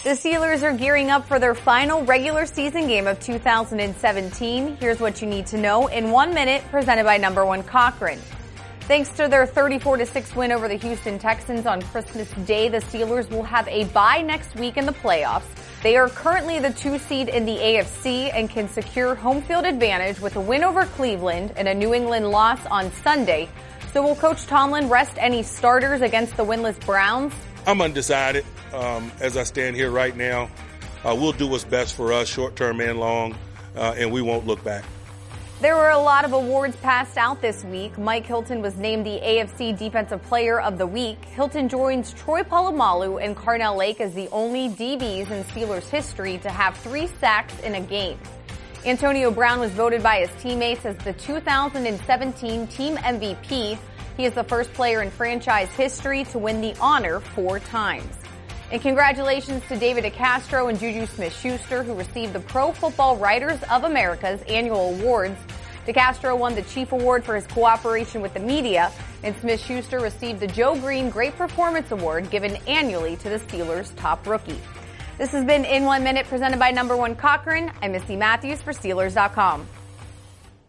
The Steelers are gearing up for their final regular season game of 2017. Here's what you need to know in 1 minute, presented by Number One Cochran. Thanks to their 34-6 win over the Houston Texans on Christmas Day, the Steelers will have a bye next week in the playoffs. They are currently the 2 seed in the AFC and can secure home field advantage with a win over Cleveland and a New England loss on Sunday. So will Coach Tomlin rest any starters against the winless Browns? I'm undecided. As I stand here right now, we'll do what's best for us, short-term and long, and we won't look back. There were a lot of awards passed out this week. Mike Hilton was named the AFC Defensive Player of the Week. Hilton joins Troy Polamalu and Carnell Lake as the only DBs in Steelers history to have 3 sacks in a game. Antonio Brown was voted by his teammates as the 2017 team MVP. He is the first player in franchise history to win the honor 4 times. And congratulations to David DeCastro and Juju Smith-Schuster, who received the Pro Football Writers of America's annual awards. DeCastro won the Chief Award for his cooperation with the media, and Smith-Schuster received the Joe Green Great Performance Award given annually to the Steelers' top rookie. This has been In 1 Minute, presented by Number One Cochran. I'm Missy Matthews for Steelers.com.